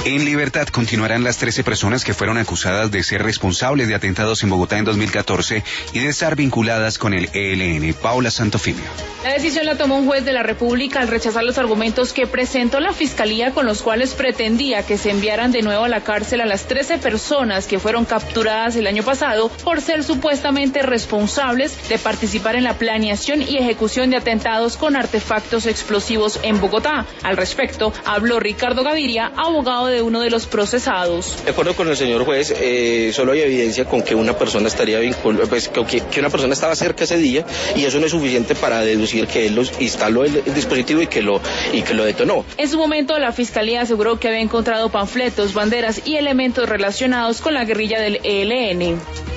En libertad continuarán las 13 personas que fueron acusadas de ser responsables de atentados en Bogotá en 2014 y de estar vinculadas con el ELN. Paula Santofimio. La decisión la tomó un juez de la República al rechazar los argumentos que presentó la Fiscalía, con los cuales pretendía que se enviaran de nuevo a la cárcel a las 13 personas que fueron capturadas el año pasado por ser supuestamente responsables de participar en la planeación y ejecución de atentados con artefactos explosivos en Bogotá. Al respecto, habló Ricardo Gaviria, abogado de uno de los procesados. De acuerdo con el señor juez, solo hay evidencia con que una persona estaría vinculada, que una persona estaba cerca ese día, y eso no es suficiente para deducir que él instaló el dispositivo y que lo detonó. En su momento, la Fiscalía aseguró que había encontrado panfletos, banderas y elementos relacionados con la guerrilla del ELN.